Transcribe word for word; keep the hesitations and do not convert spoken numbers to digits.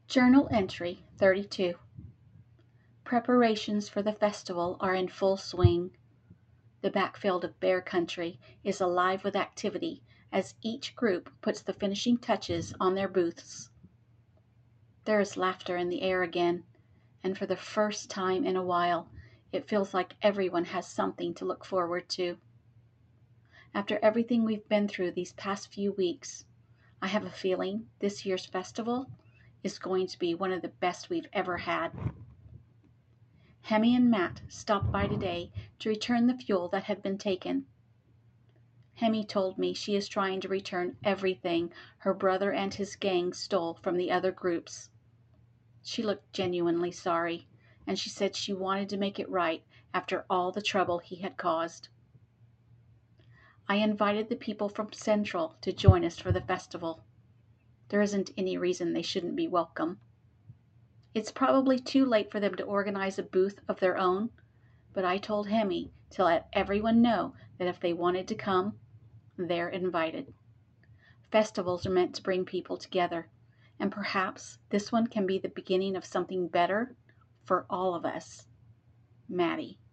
Journal entry thirty-two. Preparations for the festival are in full swing. The backfield of Bear Country is alive with activity as each group puts the finishing touches on their booths. There is laughter in the air again, and for the first time in a while, it feels like everyone has something to look forward to. After everything we've been through these past few weeks, I have a feeling this year's festival is going to be one of the best we've ever had. Hemi and Matt stopped by today to return the fuel that had been taken. Hemi told me she is trying to return everything her brother and his gang stole from the other groups. She looked genuinely sorry, and she said she wanted to make it right after all the trouble he had caused. I invited the people from Central to join us for the festival. There isn't any reason they shouldn't be welcome. It's probably too late for them to organize a booth of their own, but I told Hemi to let everyone know that if they wanted to come, they're invited. Festivals are meant to bring people together, and perhaps this one can be the beginning of something better for all of us. Maddie.